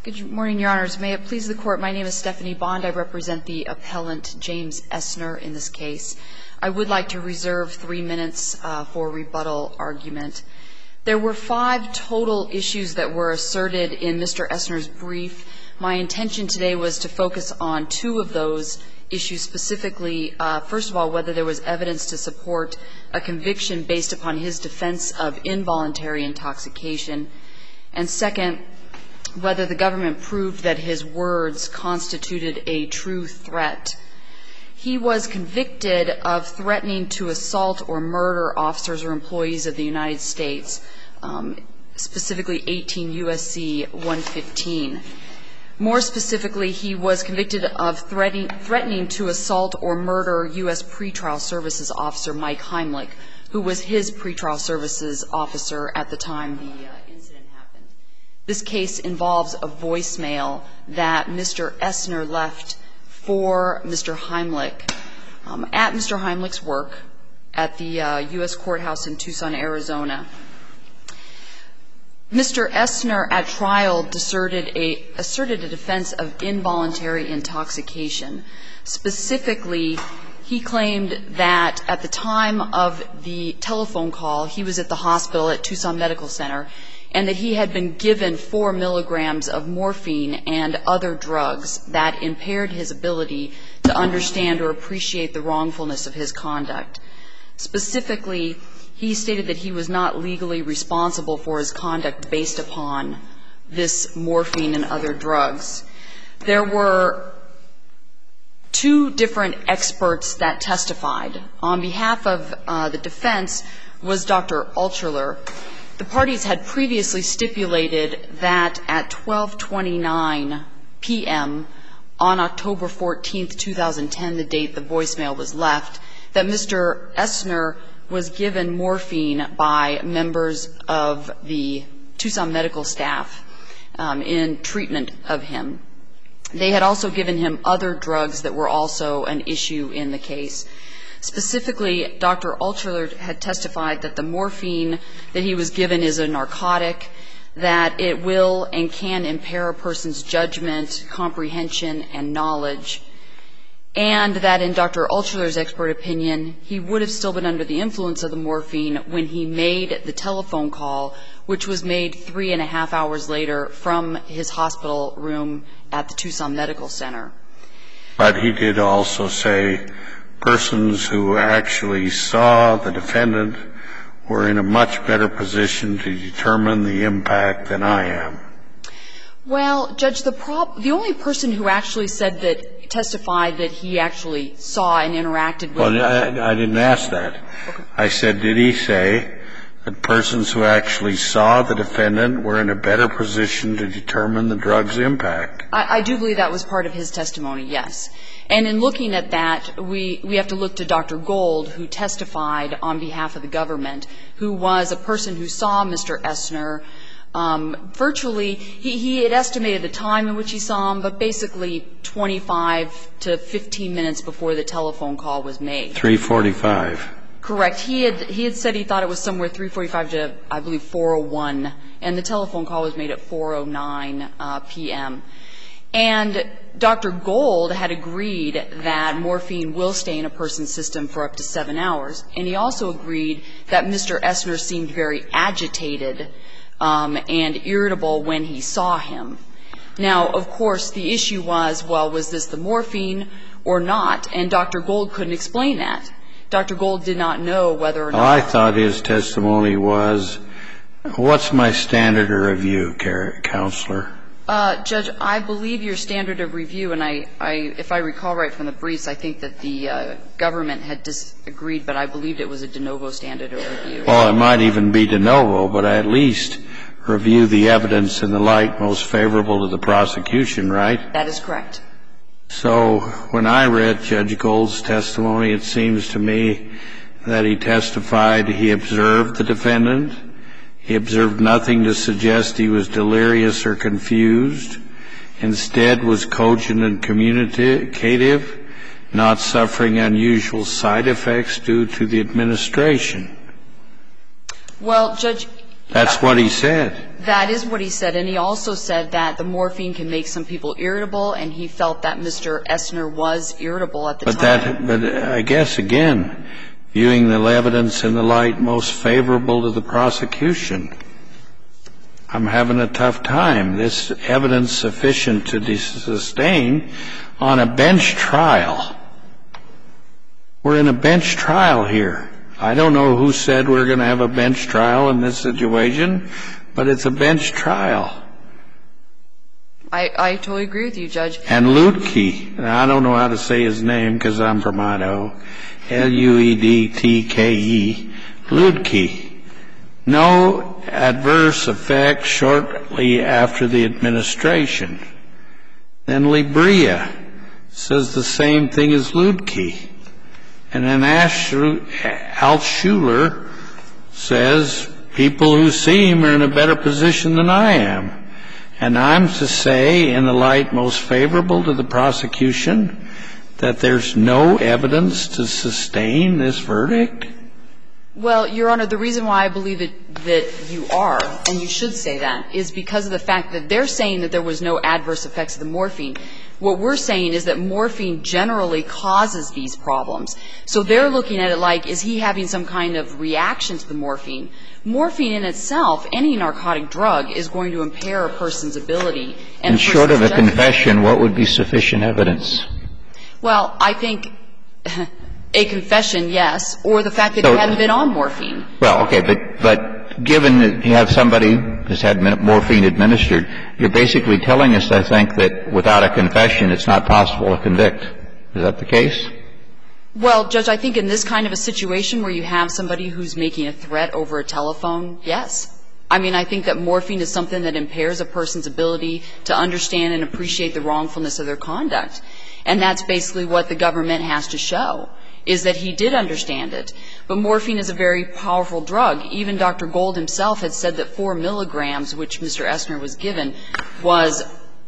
Good morning, Your Honors. May it please the Court, my name is Stephanie Bond. I represent the appellant James Essner in this case. I would like to reserve 3 minutes for rebuttal argument. There were 5 total issues that were asserted in Mr. Essner's brief. My intention today was to focus on 2 of those issues specifically. First of all, whether there was evidence to support a conviction based upon his defense of involuntary intoxication. And second, whether the government proved that his words constituted a true threat. He was convicted of threatening to assault or murder officers or employees of the United States, specifically 18 U.S.C. 115. More specifically, he was convicted of threatening to assault or murder U.S. pretrial services officer Mike Heimlich, who was his pretrial services officer at the time the incident happened. This case involves a voicemail that Mr. Essner left for Mr. Heimlich at Mr. Heimlich's work at the U.S. courthouse in Tucson, Arizona. Mr. Essner at trial asserted a defense of involuntary intoxication. Specifically, he claimed that at the time of the telephone call, he was at the hospital at Tucson Medical Center, and that he had been given 4 milligrams of morphine and other drugs that impaired his ability to understand or appreciate the wrongfulness of his conduct. Specifically, he stated that he was not legally responsible for his conduct based upon this morphine and other drugs. There were 2 different experts that testified. On behalf of the defense was Dr. Altschuler. The parties had previously stipulated that at 12:29 p.m. on October 14, 2010, the date the voicemail was left, that Mr. Essner was given morphine by members of the Tucson medical staff in treatment of him. They had also given him other drugs that were also an issue in the case. Specifically, Dr. Altschuler had testified that the morphine that he was given is a narcotic, that it will and can impair a person's judgment, comprehension, and knowledge, and that in Dr. Altschuler's expert opinion, he would have still been under the influence of the morphine when he made the telephone call, which was made 3.5 hours later from his hospital room at the Tucson Medical Center. But he did also say persons who actually saw the defendant were in a much better position to determine the impact than I am. Well, Judge, the only person who actually testified that he actually saw and interacted with. Well, I didn't ask that. Okay. I said, did he say that persons who actually saw the defendant were in a better position to determine the drug's impact? I do believe that was part of his testimony, yes. And in looking at that, we have to look to Dr. Gold, who testified on behalf of the government, who was a person who saw Mr. Essner virtually. He had estimated the time in which he saw him, but basically 25 to 15 minutes before the telephone call was made. 3:45. Correct. He had said he thought it was somewhere 3:45 to, I believe, 4:01, and the telephone call was made at 4:09 p.m. And Dr. Gold had agreed that morphine will stay in a person's system for up to 7 hours, and he also agreed that Mr. Essner seemed very agitated and irritable when he saw him. Now, of course, the issue was, well, was this the morphine or not? And Dr. Gold couldn't explain that. Dr. Gold did not know whether or not. I thought his testimony was, what's my standard of review, Counselor? Judge, I believe your standard of review, and if I recall right from the briefs, I think that the government had disagreed, but I believed it was a de novo standard of review. Well, it might even be de novo, but I at least review the evidence in the light most favorable to the prosecution, right? That is correct. So when I read Judge Gold's testimony, it seems to me that he testified he observed the defendant. He observed nothing to suggest he was delirious or confused. Instead, was cogent and communicative, not suffering unusual side effects due to the administration. Well, Judge, That's what he said. That is what he said. And he also said that the morphine can make some people irritable, and he felt that Mr. Essner was irritable at the time. But I guess, again, viewing the evidence in the light most favorable to the prosecution, I'm having a tough time. This evidence sufficient to sustain on a bench trial. We're in a bench trial here. I don't know who said we're going to have a bench trial in this situation, but it's a bench trial. I totally agree with you, Judge. And Luedtke, I don't know how to say his name because I'm from Idaho, Luedtke, Luedtke. No adverse effect shortly after the administration. Then Libria says the same thing as Luedtke. And then Altshuler says people who see him are in a better position than I am. And I'm to say, in the light most favorable to the prosecution, that there's no evidence to sustain this verdict? Well, Your Honor, the reason why I believe that you are, and you should say that, is because of the fact that they're saying that there was no adverse effects of the morphine. What we're saying is that morphine generally causes these problems. So they're looking at it like, is he having some kind of reaction to the morphine? Morphine in itself, any narcotic drug, is going to impair a person's ability. And short of a confession, what would be sufficient evidence? Well, I think a confession, yes, or the fact that he hadn't been on morphine. Well, okay, but given that you have somebody who's had morphine administered, you're basically telling us, I think, that without a confession it's not possible to convict. Is that the case? Well, Judge, I think in this kind of a situation where you have somebody who's making a threat over a telephone, yes. I mean, I think that morphine is something that impairs a person's ability to understand and appreciate the wrongfulness of their conduct. And that's basically what the government has to show, is that he did understand it. But morphine is a very powerful drug. Even Dr. Gold himself had said that 4 milligrams, which Mr. Essner was given, was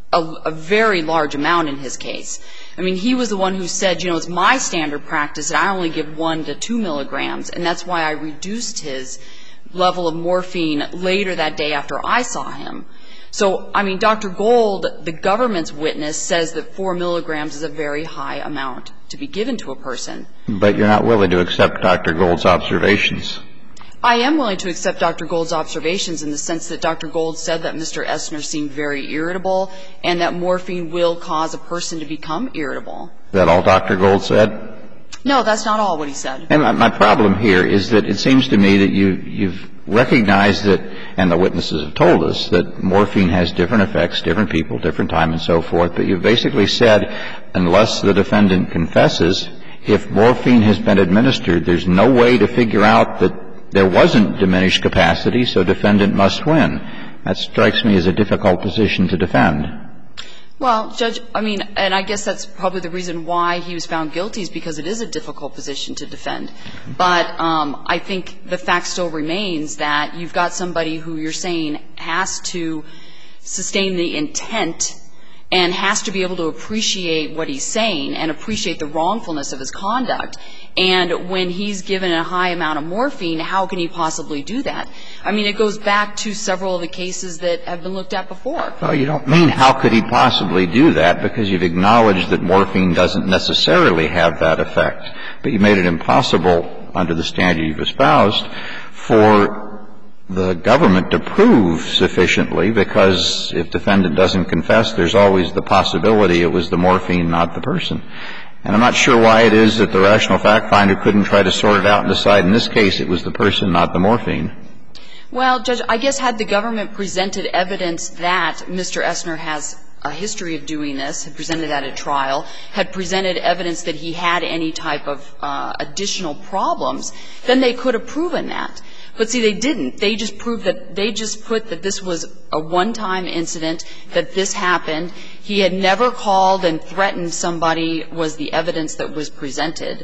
a very large amount in his case. I mean, he was the one who said, you know, it's my standard practice that I only give 1 to 2 milligrams, and that's why I reduced his level of morphine later that day after I saw him. So, I mean, Dr. Gold, the government's witness, says that 4 milligrams is a very high amount to be given to a person. But you're not willing to accept Dr. Gold's observations. I am willing to accept Dr. Gold's observations in the sense that Dr. Gold said that Mr. Essner seemed very irritable and that morphine will cause a person to become irritable. Is that all Dr. Gold said? No, that's not all what he said. And my problem here is that it seems to me that you've recognized that, and the witnesses have told us, that morphine has different effects, different people, different time, and so forth. But you've basically said, unless the defendant confesses, if morphine has been administered, there's no way to figure out that there wasn't diminished capacity, so defendant must win. That strikes me as a difficult position to defend. Well, Judge, I mean, and I guess that's probably the reason why he was found guilty is because it is a difficult position to defend. But I think the fact still remains that you've got somebody who you're saying has to sustain the intent and has to be able to appreciate what he's saying and appreciate the wrongfulness of his conduct. And when he's given a high amount of morphine, how can he possibly do that? I mean, it goes back to several of the cases that have been looked at before. Well, you don't mean how could he possibly do that, because you've acknowledged that morphine doesn't necessarily have that effect. But you made it impossible, under the standard you've espoused, for the government to prove sufficiently, because if defendant doesn't confess, there's always the possibility it was the morphine, not the person. And I'm not sure why it is that the rational fact finder couldn't try to sort it out and decide in this case it was the person, not the morphine. Well, Judge, I guess had the government presented evidence that Mr. Essner has a history of doing this, had presented that at trial, had presented evidence that he had any type of additional problems, then they could have proven that. But see, they didn't. They just proved that they just put that this was a one-time incident, that this happened. He had never called and threatened somebody was the evidence that was presented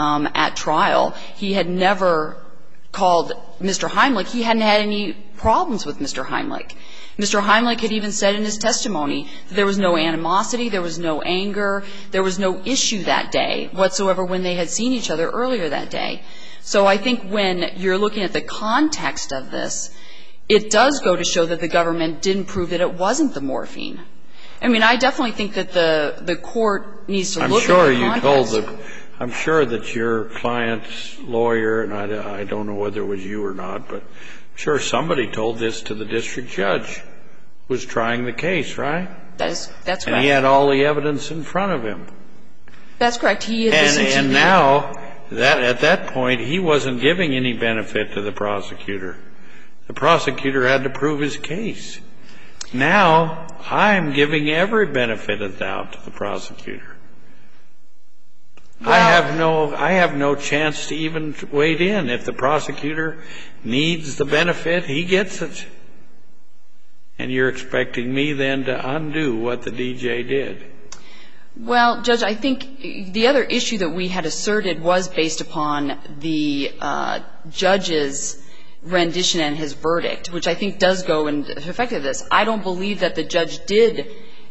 at trial. He had never called Mr. Heimlich. He hadn't had any problems with Mr. Heimlich. Mr. Heimlich had even said in his testimony that there was no animosity, there was no anger, there was no issue that day whatsoever when they had seen each other earlier that day. So I think when you're looking at the context of this, it does go to show that the government didn't prove that it wasn't the morphine. I mean, I definitely think that the court needs to look at the context. I'm sure that your client's lawyer, and I don't know whether it was you or not, but I'm sure somebody told this to the district judge who was trying the case, right? That's correct. And he had all the evidence in front of him. That's correct. He had listened to and now, at that point, he wasn't giving any benefit to the prosecutor. The prosecutor had to prove his case. Now, I'm giving every benefit of doubt to the prosecutor. Well, I have no chance to even wade in. If the prosecutor needs the benefit, he gets it. And you're expecting me then to undo what the DJ did. Well, Judge, I think the other issue that we had asserted was based upon the judge's rendition and his verdict, which I think does go into effect of this. I don't believe that the judge did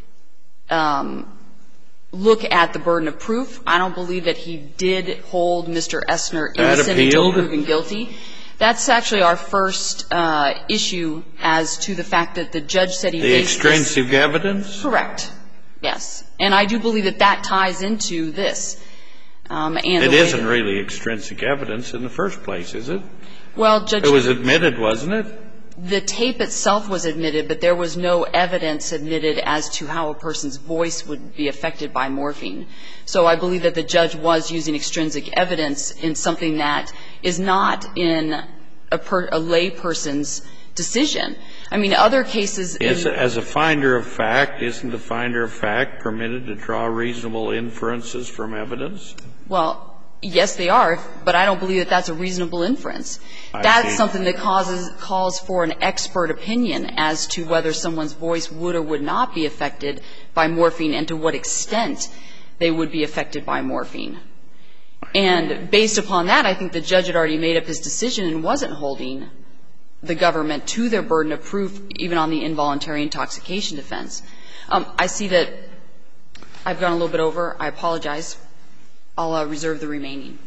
look at the burden of proof. I don't believe that he did hold Mr. Essner innocent until proven guilty. That's actually our first issue as to the fact that the judge said he faced this. The extrinsic evidence? Correct. Yes. And I do believe that that ties into this. It isn't really extrinsic evidence in the first place, is it? Well, Judge. It was admitted, wasn't it? The tape itself was admitted, but there was no evidence admitted as to how a person's voice would be affected by morphine. So I believe that the judge was using extrinsic evidence in something that is not in a lay person's decision. I mean, other cases as a finder of fact, isn't the finder of fact permitted to draw reasonable inferences from evidence? Well, yes, they are, but I don't believe that that's a reasonable inference. That's something that calls for an expert opinion as to whether someone's voice would or would not be affected by morphine and to what extent they would be affected by morphine. And based upon that, I think the judge had already made up his decision and wasn't holding the government to their burden of proof, even on the involuntary intoxication defense. I see that I've gone a little bit over. I apologize. I'll reserve the remaining.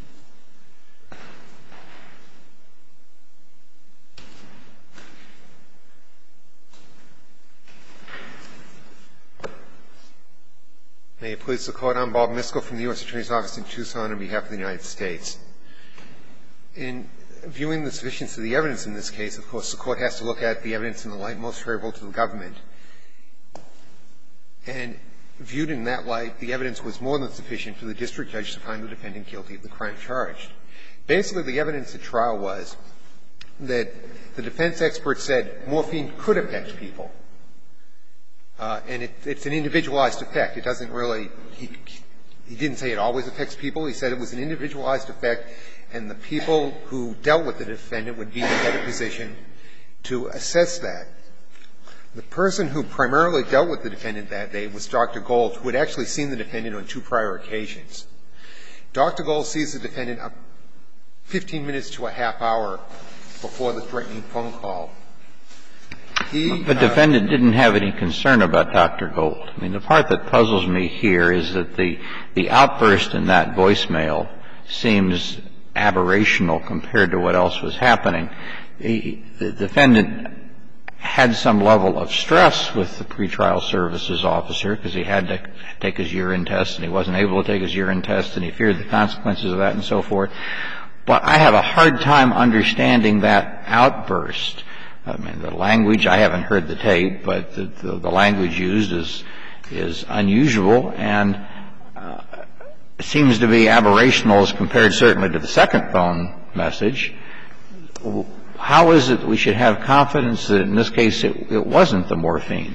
May it please the Court. I'm Bob Miskell from the U.S. Attorney's Office in Tucson on behalf of the United States. In viewing the sufficiency of the evidence in this case, of course, the Court has to look at the evidence in the light most favorable to the government. And viewed in that light, the evidence was more than sufficient for the district judge to find the defendant guilty of the crime charged. Basically, the evidence at trial was that the defense expert said morphine could affect people. And it's an individualized effect. It doesn't really he didn't say it always affects people. He said it was an individualized effect, and the people who dealt with the defendant would be in a better position to assess that. The person who primarily dealt with the defendant that day was Dr. Gold, who had actually seen the defendant on 2 prior occasions. Dr. Gold sees the defendant 15 minutes to a half hour before the threatening phone call. The defendant didn't have any concern about Dr. Gold. I mean, the part that puzzles me here is that the outburst in that voicemail seems aberrational compared to what else was happening. The defendant had some level of stress with the pretrial services officer because he had to take his urine test and he wasn't able to take his urine test and he feared the consequences of that and so forth. But I have a hard time understanding that outburst. I mean, the language, I haven't heard the tape, but the language used is unusual and seems to be aberrational as compared certainly to the second phone message. How is it we should have confidence that in this case it wasn't the morphine?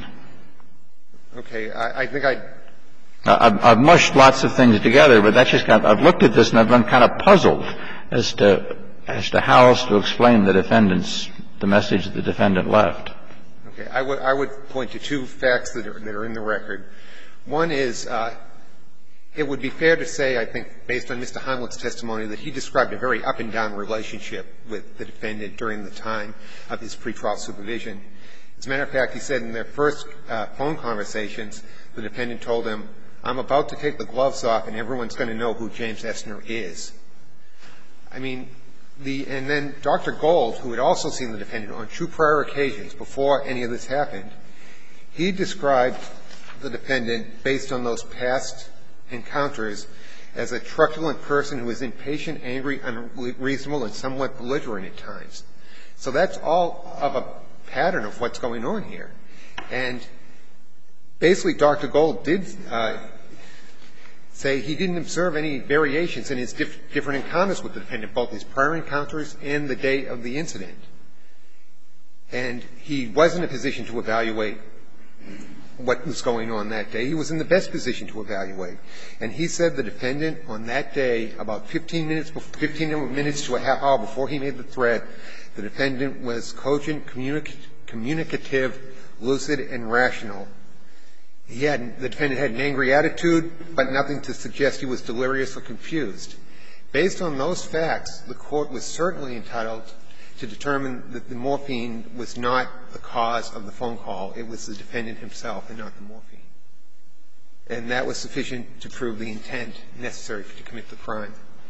Okay. I think I've mushed lots of things together, but that's just kind of, I've looked at this and I've been kind of puzzled as to how else to explain the message the defendant left. Okay. I would point to 2 facts that are in the record. One is it would be fair to say, I think, based on Mr. Heimlich's testimony, that he described a very up-and-down relationship with the defendant during the time of his pretrial supervision. As a matter of fact, he said in their first phone conversations, the defendant told him, I'm about to take the gloves off and everyone's going to know who James Essner is. I mean, And then Dr. Gold, who had also seen the defendant on 2 prior occasions before any of this happened, he described the defendant, based on those past encounters, as a truculent person who is impatient, angry, unreasonable, and somewhat belligerent at times. So that's all of a pattern of what's going on here. And basically, Dr. Gold did say he didn't observe any variations in his different encounters with the defendant, both his prior encounters and the day of the incident. And he was in a position to evaluate what was going on that day. He was in the best position to evaluate. And he said the defendant on that day, about 15 minutes to a half hour before he made the threat, the defendant was cogent, communicative, lucid, and rational. The defendant had an angry attitude, but nothing to suggest he was delirious or confused. Based on those facts, the Court was certainly entitled to determine that the morphine was not the cause of the phone call. It was the defendant himself and not the morphine. And that was sufficient to prove the intent necessary to commit the crime.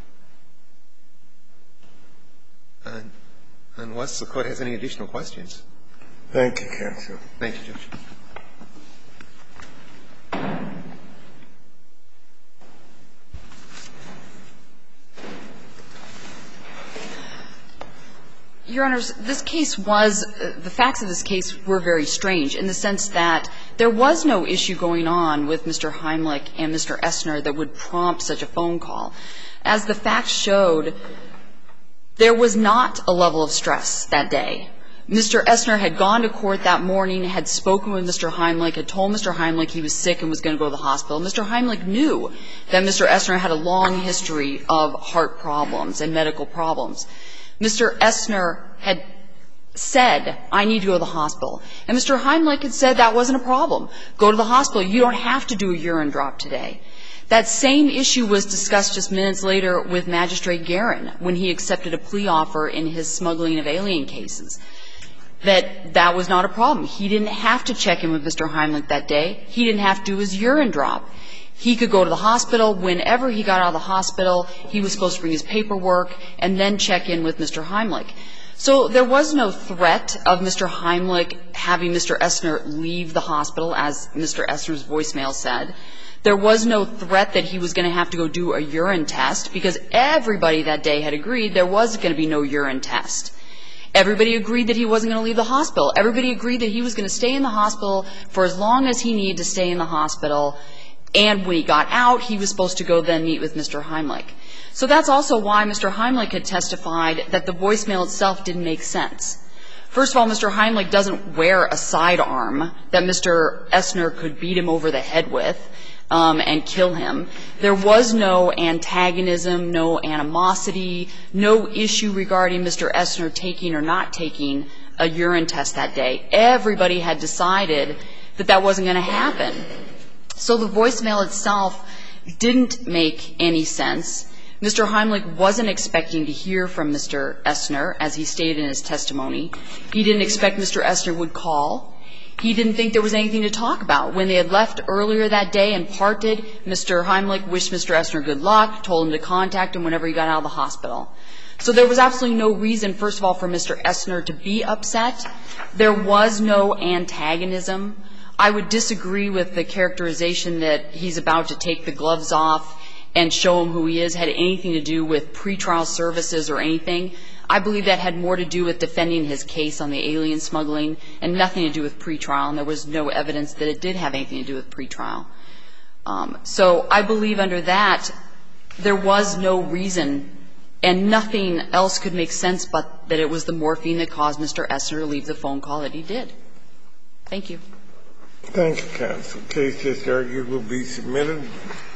Unless the Court has any additional questions. Thank you, counsel. Thank you, Judge. Your Honors, this case was the facts of this case were very strange in the sense that there was no issue going on with Mr. Heimlich and Mr. Essner that would prompt such a phone call. As the facts showed, there was not a level of stress that day. Mr. Essner had gone to court that morning, had spoken with Mr. Heimlich, had told Mr. Heimlich he was sick and was going to go to the hospital. Mr. Heimlich knew that Mr. Essner had a long history of heart problems and medical problems. Mr. Essner had said, I need to go to the hospital. And Mr. Heimlich had said that wasn't a problem. Go to the hospital. You don't have to do a urine drop today. That same issue was discussed just minutes later with Magistrate Guerin when he accepted a plea offer in his smuggling of alien cases, that was not a problem. He didn't have to check in with Mr. Heimlich that day. He didn't have to do his urine drop. He could go to the hospital. Whenever he got out of the hospital, he was supposed to bring his paperwork and then check in with Mr. Heimlich. So there was no threat of Mr. Heimlich having Mr. Essner leave the hospital, as Mr. Essner's voicemail said. There was no threat that he was going to have to go do a urine test, because everybody that day had agreed there was going to be no urine test. Everybody agreed that he wasn't going to leave the hospital. Everybody agreed that he was going to stay in the hospital for as long as he needed to stay in the hospital. And when he got out, he was supposed to go then meet with Mr. Heimlich. So that's also why Mr. Heimlich had testified that the voicemail itself didn't make sense. First of all, Mr. Heimlich doesn't wear a sidearm that Mr. Essner could beat him over the head with and kill him. There was no antagonism, no animosity, no issue regarding Mr. Essner taking or not taking a urine test that day. Everybody had decided that that wasn't going to happen. So the voicemail itself didn't make any sense. Mr. Heimlich wasn't expecting to hear from Mr. Essner, as he stated in his testimony. He didn't expect Mr. Essner would call. He didn't think there was anything to talk about. When they had left earlier that day and parted, Mr. Heimlich wished Mr. Essner good luck, told him to contact him whenever he got out of the hospital. So there was absolutely no reason, first of all, for Mr. Essner to be upset. There was no antagonism. I would disagree with the characterization that he's about to take the gloves off and show him who he is had anything to do with pretrial services or anything. I believe that had more to do with defending his case on the alien smuggling and nothing to do with pretrial, and there was no evidence that it did have anything to do with pretrial. So I believe under that, there was no reason and nothing else could make sense but that it was the morphine that caused Mr. Essner to leave the phone call that he did. Thank you. Thank you, counsel. The case just argued will be submitted.